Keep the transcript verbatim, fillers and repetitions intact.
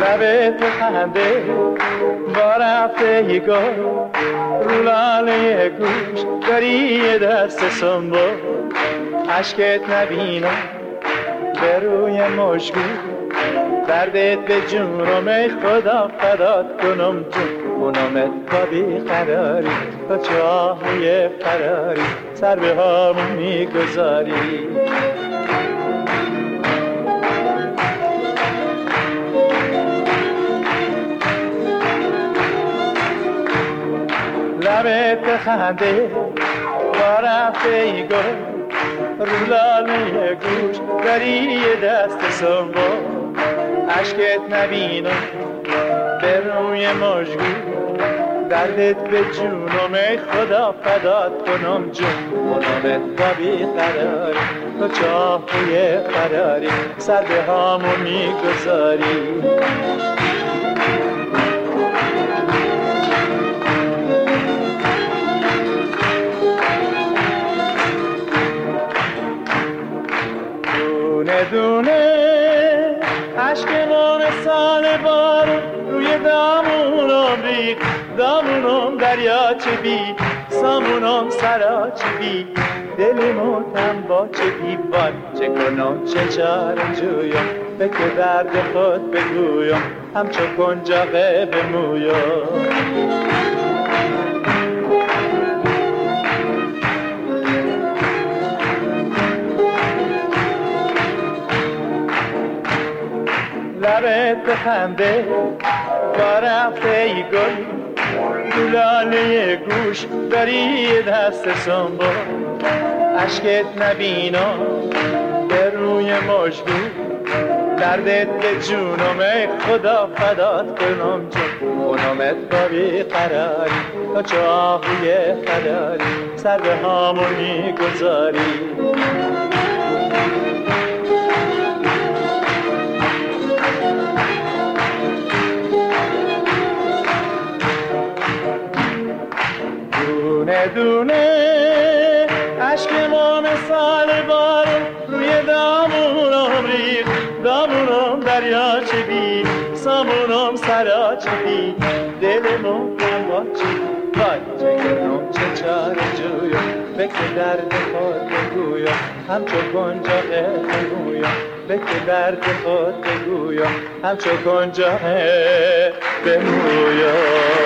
لبت خنده با رفته یه گل رو لاله گوش داری یه دست سنبول عشقت نبینم به روی مشکو دردت به جونم ای خدا فدات کنم جون اونمت با بیقراری تا چاهوی فراری سر به هامون میگذاری لبت خنده با رفته ای گل رو لاله گوش داری یه دست سنبول عشقت نبینم به روی مژگون دردت به جونم ای خدا فدات کنم جون اونمت با بیقراری تو چاهوی فراری سر به هامون میگذاری دونه دونه عشق ما مثال بارون روی دامونم ریخت دامونم دریاچه بی سامونم سراچه بی دل موتم با چه دیوان چه کنم چه چاره جویم به که درد خود بگویم همچو کنجاقه بمویم لبت خنده با رفته ای گل تو لاله گوش داری یه دست سنبول عشقت نبینم به روی مژگون دردت به جونم ای خدا فدات کنم جون اونمت با بیقراری تا چاهوی فراری سر به هامون میگذاری دونه دونه عشق ما مثال بارون روی دامونم ریخت دامونم دریاچه بی سامونم سراچه بی دل موتم با چی وای چه کنم چه چاره جویم به که درد خود بگویم همچو کنجاقه بمویم به که درد خود بگویم همچو کنجاقه بمویم